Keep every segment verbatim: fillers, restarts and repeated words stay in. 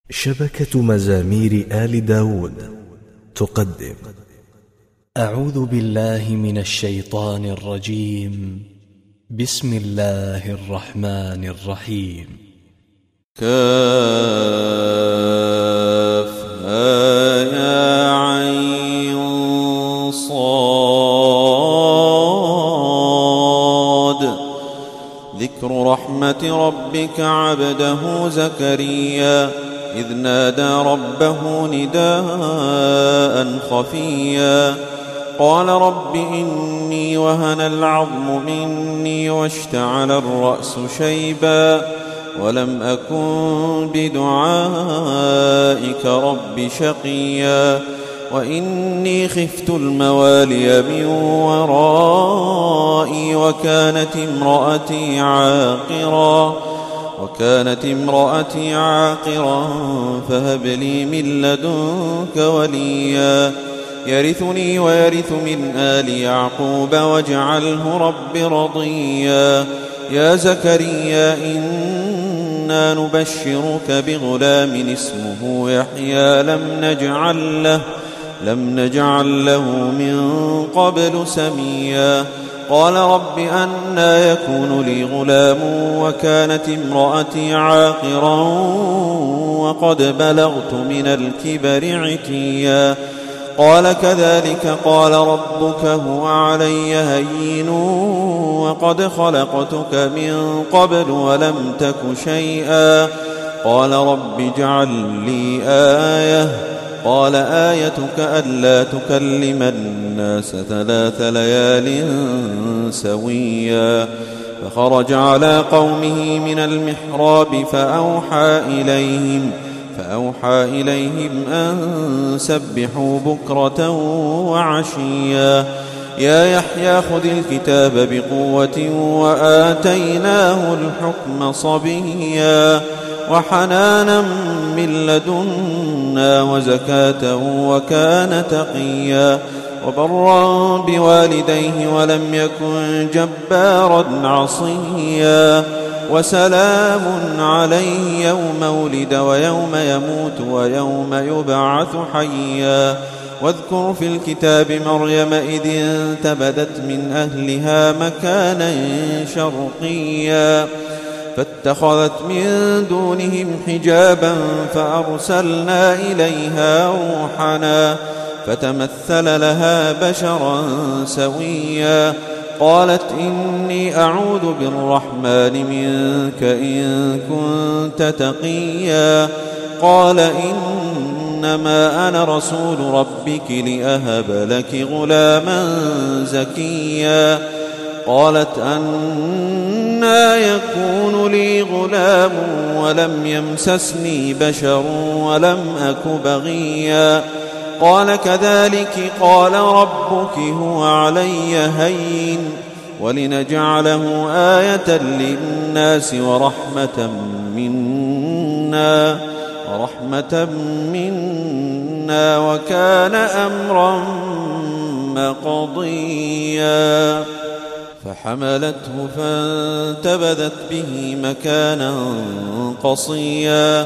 شبكة مزامير آل داود تقدم. أعوذ بالله من الشيطان الرجيم. بسم الله الرحمن الرحيم. كاف ها يا عين صاد. ذكر رحمة ربك عبده زكريا إذ نادى ربه نداء خفيا قال رب إني وهن العظم مني واشتعل الرأس شيبا ولم أكن بدعائك رب شقيا وإني خفت الموالي من ورائي وكانت امرأتي عاقرا وكانت امرأتي عاقرا فهب لي من لدنك وليا يرثني ويرث من آل يعقوب واجعله رب رضيا يا زكريا إنا نبشرك بغلام اسمه يحيى لم نجعل له لم نجعل له من قبل سميا قال رب أنى يكون لي غلام وكانت امرأتي عاقرا وقد بلغت من الكبر عتيا قال كذلك قال ربك هو علي هين وقد خلقتك من قبل ولم تك شيئا قال رب اجعل لي آية قال آيتك ألا تكلم الناس ثلاث ليال سويا فخرج على قومه من المحراب فأوحى إليهم فأوحى إليهم أن سبحوا بكرة وعشيا يا يحيى خذ الكتاب بقوة وآتيناه الحكم صبيا وحنانا من لدنا وزكاة وكان تقيا وبرا بوالديه ولم يكن جبارا عصيا وسلام عليه يوم ولد ويوم يموت ويوم يبعث حيا واذكر في الكتاب مريم إذ انتبذت من أهلها مكانا شرقيا فاتخذت من دونهم حجابا فأرسلنا إليها روحنا فتمثل لها بشرا سويا قالت إني أعوذ بالرحمن منك إن كنت تقيا قال إنما أنا رسول ربك لأهب لك غلاما زكيا قالت أنى يكون لي غلام ولم يمسسني بشر ولم أك بغيا قال كذلك قال ربك هو علي هين ولنجعله آية للناس ورحمة منا ورحمة منا وكان أمرا مقضيا فحملته فانتبذت به مكانا قصيا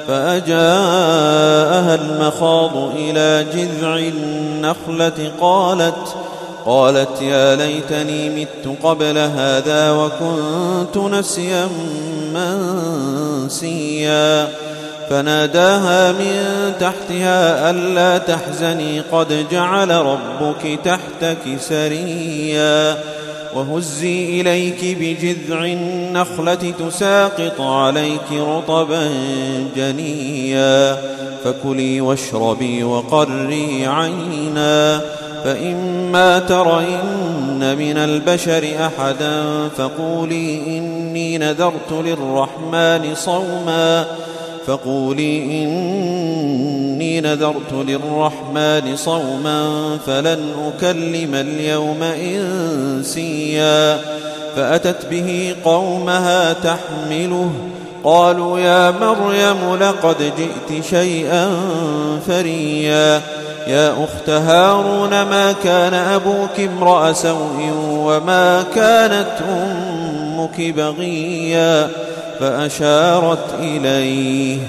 فأجاءها المخاض إلى جذع النخلة قالت قالت يا ليتني مت قبل هذا وكنت نسيا منسيا فناداها من تحتها ألا تحزني قد جعل ربك تحتك سريا وهزي إليك بجذع النخلة تساقط عليك رطبا جنيا فكلي واشربي وقري عينا فإما ترين من البشر أحدا فقولي إني نذرت للرحمن صوما فقولي إني نذرت للرحمن صوما فلن أكلم اليوم إنسيا فأتت به قومها تحمله قالوا يا مريم لقد جئت شيئا فريا يا أخت هارون ما كان أبوك امرأ سوء وما كانت أمك بغيا فأشارت إليه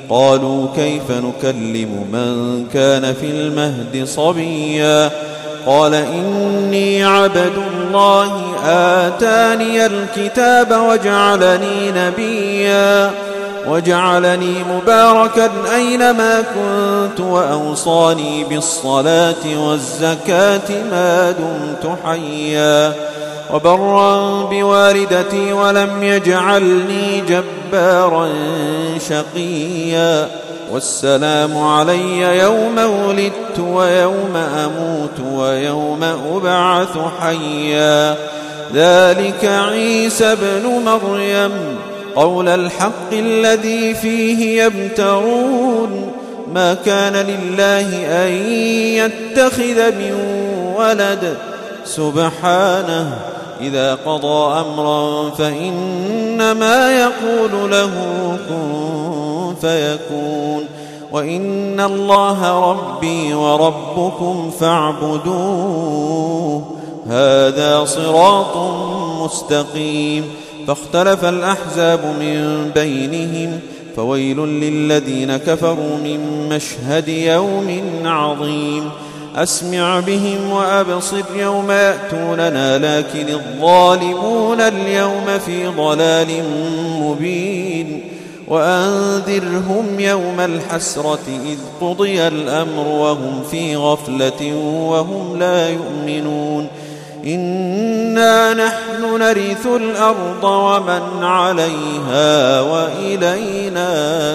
قالوا كيف نكلم من كان في المهد صبيا قال إني عبد الله آتاني الكتاب وجعلني نبيا وجعلني مباركا أينما كنت وأوصاني بالصلاة والزكاة ما دمت حيا وبرا بوالدتي ولم يجعلني جبارا شقيا والسلام علي يوم ولدت ويوم أموت ويوم أبعث حيا ذلك عيسى ابن مريم قول الحق الذي فيه يمترون ما كان لله أن يتخذ من ولد سبحانه إذا قضى أمرا فإنما يقول له كن فيكون وإن الله ربي وربكم فاعبدوه هذا صراط مستقيم فاختلف الأحزاب من بينهم فويل للذين كفروا من مشهد يوم عظيم أسمع بهم وأبصر يوم يأتوننا لكن الظالمون اليوم في ضلال مبين وأنذرهم يوم الحسرة إذ قضي الأمر وهم في غفلة وهم لا يؤمنون إنا نحن نرث الأرض ومن عليها وإلينا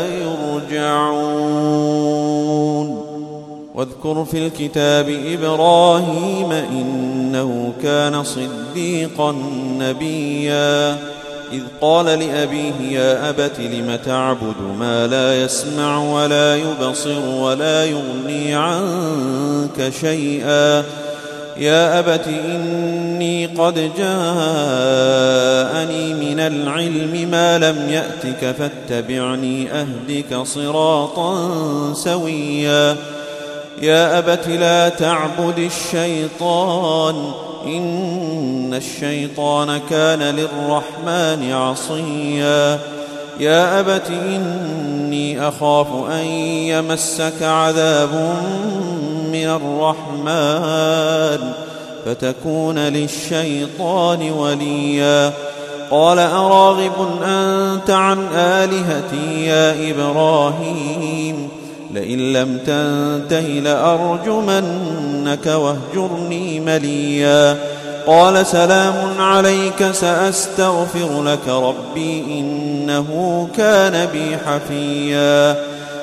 يرجعون واذكر في الكتاب إبراهيم إنه كان صديقا نبيا إذ قال لأبيه يا أبت لم تعبد ما لا يسمع ولا يبصر ولا يغني عنك شيئا يا أبت إني قد جاءني من العلم ما لم يأتك فاتبعني أهدك صراطا سويا يا أبت لا تعبد الشيطان إن الشيطان كان للرحمن عصيا يا أبت إني أخاف أن يمسك عذاب من الرحمن فتكون للشيطان وليا قال أراغب أنت عن آلهتي يا إبراهيم لئن لم تنته لأرجمنك واهجرني مليا قال سلام عليك سأستغفر لك ربي إنه كان بي حفيا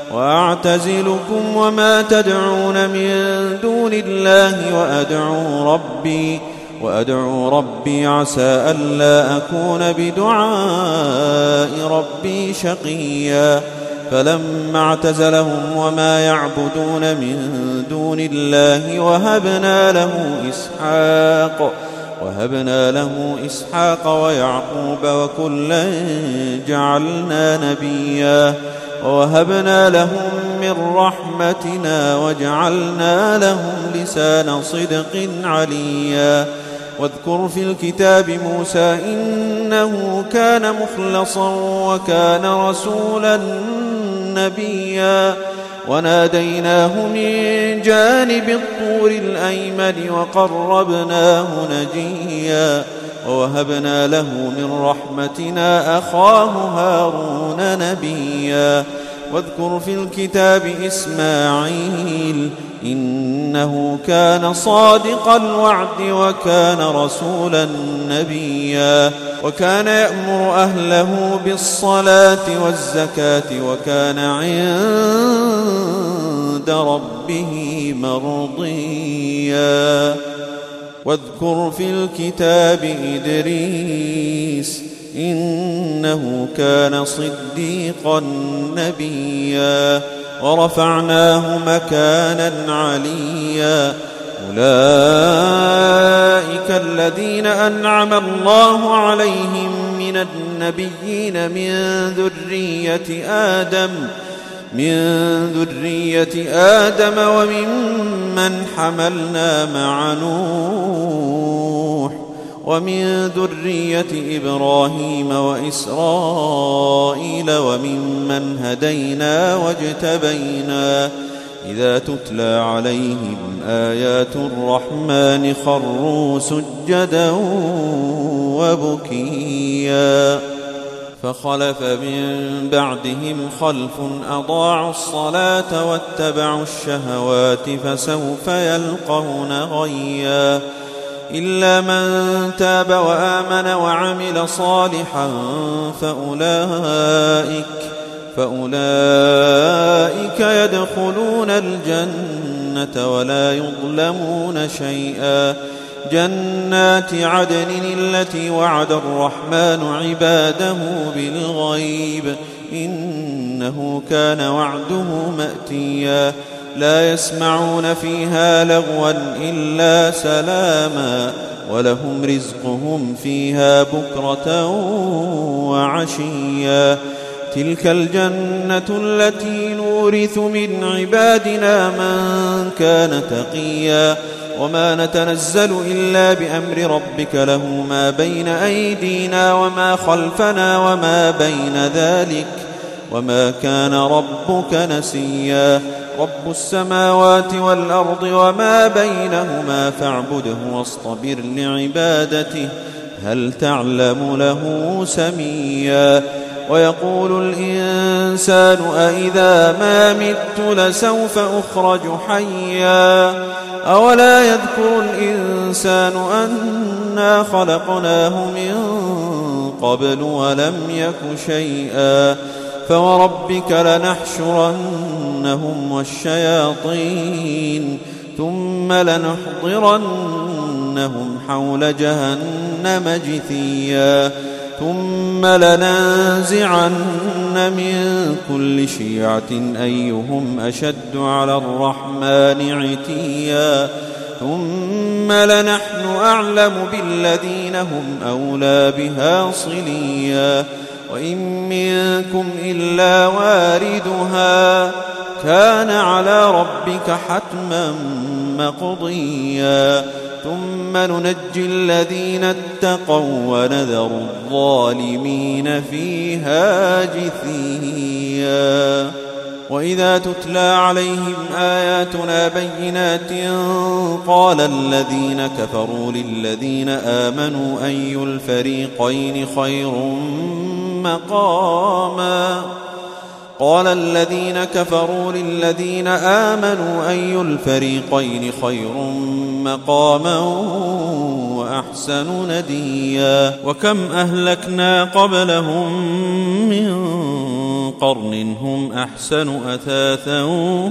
وأعتزلكم وما تدعون من دون الله وأدعو ربي وأدعو ربي عسى ألا أكون بدعاء ربي شقيا فلما اعتزلهم وما يعبدون من دون الله وهبنا له إسحاق وهبنا له إسحاق ويعقوب وكلا جعلنا نبيا ووهبنا لهم من رحمتنا وجعلنا لهم لسان صدق عليا واذكر في الكتاب موسى إنه كان مخلصا وكان رسولا نبيا وناديناه من جانب الطور الأيمن وقربناه نجيا ووهبنا له من رحمتنا أخاه هارون نبيا واذكر في الكتاب إسماعيل إنه كان صادق الوعد وكان رسولا نبيا وكان يأمر أهله بالصلاة والزكاة وكان عند ربه مرضيا واذكر في الكتاب إدريس إنه كان صديقا نبيا ورفعناه مكانا عليا أولئك الذين أنعم الله عليهم من النبيين من ذرية آدم من ذرية آدم وممن حملنا مع نوح ومن ذرية ذرية إبراهيم وإسرائيل وممن هدينا واجتبينا إذا تتلى عليهم آيات الرحمن خروا سجدا وبكيا فخلف من بعدهم خلف أضاعوا الصلاة واتبعوا الشهوات فسوف يلقون غيا إلا من تاب وآمن وعمل صالحا فأولئك فأولئك يدخلون الجنة ولا يظلمون شيئا جنات عدن التي وعد الرحمن عباده بالغيب إنه كان وعده مأتيا لا يسمعون فيها لغوا إلا سلاما ولهم رزقهم فيها بكرة وعشيا تلك الجنة التي نورث من عبادنا من كان تقيا وما نتنزل إلا بأمر ربك له ما بين أيدينا وما خلفنا وما بين ذلك وما كان ربك نسيا رب السماوات والأرض وما بينهما فاعبده واصطبر لعبادته هل تعلم له سميا ويقول الإنسان أإذا ما مت لسوف أخرج حيا أولا يذكر الإنسان أنا خلقناه من قبل ولم يك شيئا فوربك لنحشرنهم والشياطين ثم لنحضرنهم حول جهنم جثيا ثم لننزعن من كل شيعة أيهم أشد على الرحمن عتيا ثم لنحن أعلم بالذين هم أولى بها صليا وإن منكم إلا واردها كان على ربك حتما مقضيا ثم ننجي الذين اتقوا ونذر الظالمين فيها جثيا وإذا تتلى عليهم آياتنا بينات قال الذين كفروا للذين آمنوا أي الفريقين خير مقاما قال الذين كفروا للذين آمنوا أي الفريقين خير مقاما وأحسن نديا وكم أهلكنا قبلهم من قرن هم أحسن أثاثا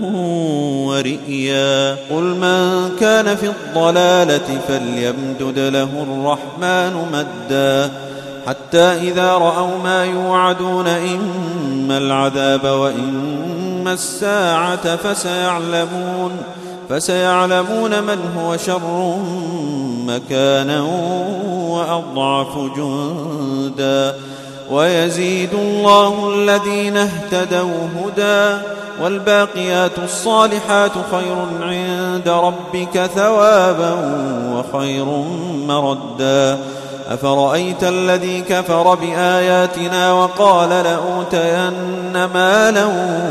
ورئيا قل من كان في الضلالة فليمدد له الرحمن مدا حتى إذا رأوا ما يوعدون إما العذاب وإما الساعة فسيعلمون فسيعلمون من هو شر مكانا وأضعف جندا ويزيد الله الذين اهتدوا هدى والباقيات الصالحات خير عند ربك ثوابا وخير مردا أفرأيت الذي كفر بآياتنا وقال لأوتين مالا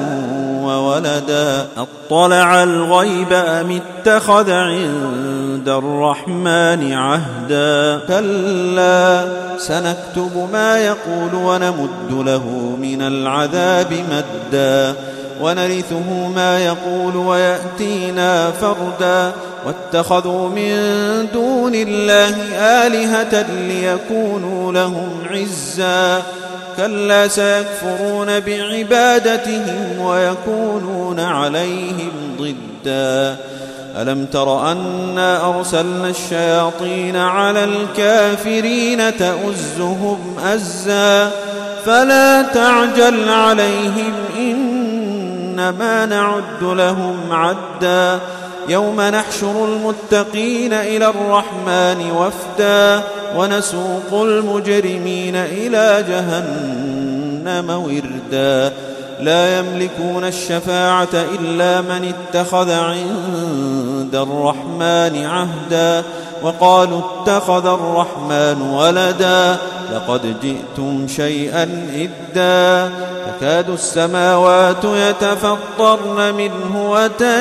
وولدا أطلع الغيب أم اتخذ عند الرحمن عهدا كلا سنكتب ما يقول ونمد له من العذاب مدا ونرثه ما يقول ويأتينا فردا واتخذوا من دون الله آلهة ليكونوا لهم عزا كلا سيكفرون بعبادتهم ويكونون عليهم ضدا ألم تر أنا أرسلنا الشياطين على الكافرين تؤزهم أزا فلا تعجل عليهم إنما نعد لهم عدا يوم نحشر المتقين إلى الرحمن وفدا ونسوق المجرمين إلى جهنم وردا لا يملكون الشفاعة إلا من اتخذ عند الرحمن عهدا وقالوا اتخذ الرحمن ولدا لقد جئتم شيئا إدا تكاد السماوات يتفطرن منه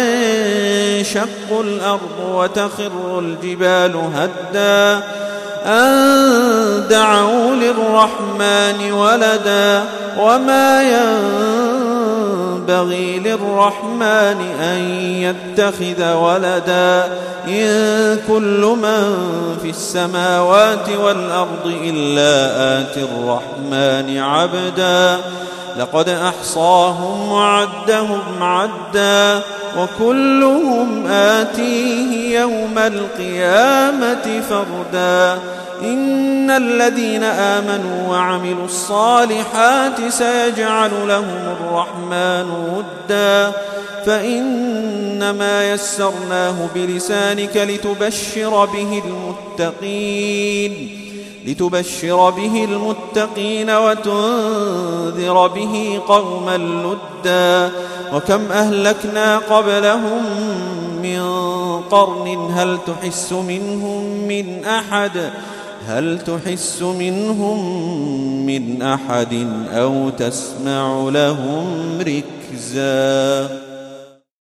وتنشق الأرض وتخر الجبال هدا أن دعوا للرحمن ولدا وما ينبغي للرحمن أن يتخذ ولدا إن كل من في السماوات والأرض إلا آتي الرحمن عبدا لقد أحصاهم وعدهم عدا وكلهم آتيه يوم القيامة فردا إن الذين آمنوا وعملوا الصالحات سيجعل لهم الرحمن ودا فإنما يسرناه بلسانك لتبشر به المتقين لتبشر به المتقين وتنذر به قوما لدا وكم أهلكنا قبلهم من قرن هل تحس منهم من أحد هل تحس منهم من أحد أو تسمع لهم ركزا.